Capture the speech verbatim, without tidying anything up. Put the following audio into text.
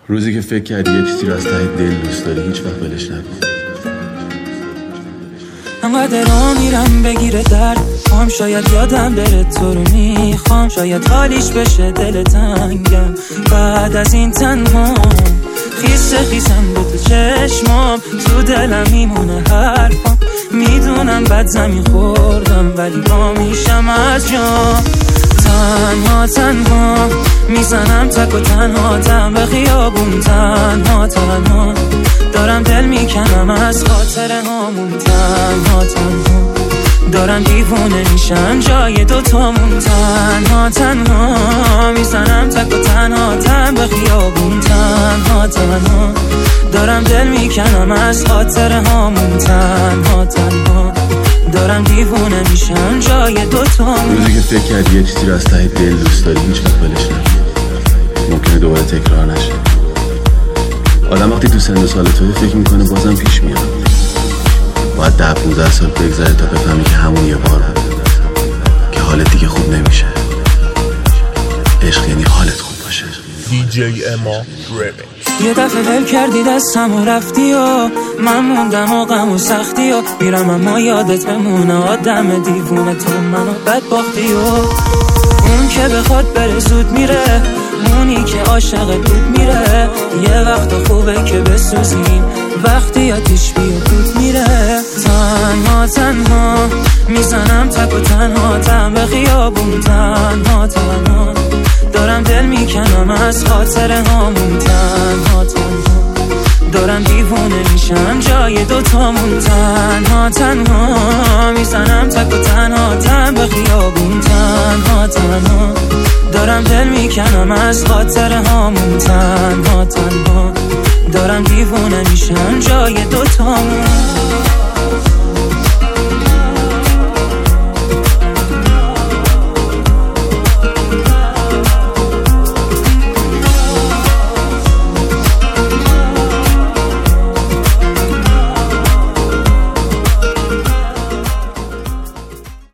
روزی که فکر کردی یه چیزی رو از ته دل دوست داری هیچ وقت ولش نکن. انقدر را میرم بگیره درد هم شاید یادم بره تو رو میخوام، شاید حالیش بشه دل تنگم بعد از این تنها خیسه خیسم به تو چشمام، تو دلم میمونه حرفام، میدونم بد زمین خوردم ولی با میشم از جام. تنها تنها میزنم تک و تنها تن به خیابون، تنها تنها دارم دل میکنم از خاطر هامون، تنها تنها دارم دیوونه میشم جای دوتامون، تنها تنها میزنم تک و تنها تن به خیابون، تنها تنها دارم دل میکنم از خاطر هامون، تنها تنها دارم دیوونه میشم جای دوتامون. روزی که فکر کردی یه چیزی رو از ته دل دوست داری هیچ وقت ولش نکن، ممکنه دوباره تکرار نشه. آدم وقتی تو سن و سال توی فکر میکنه بازم پیش میاد، باید ده پونزده سال بگذره تا بفهمی که همون یه بار بود که حالت دیگه خوب نمیشه. عشق یعنی حالت خوب باشه. دی جی اما ریمیکس. یه دفعه ول کردی دستم و رفتی و من موندم و غم و سختی و میرم اما یادت بمونه آدم دیوونه تو منو بدبختی و اون که بخواد بره زود میره، اونی که عاشق دود میره. یه وقت خوبه که بسوزیم وقتی آتیش بیا دود میره. تنها تنها میزنم تک و تنها تن به خیابون، تنها تنها دارم دل میکنم از خاطر هامون، تنها تنها دارم دیوونه میشم جای دوتامون، تنها تنها میزنم تک و تنها تن به خیابون، تنها تنها دارم دل میکنم از خاطر هامون، تنها تنها دارم دیوونه میشم جای دوتامون.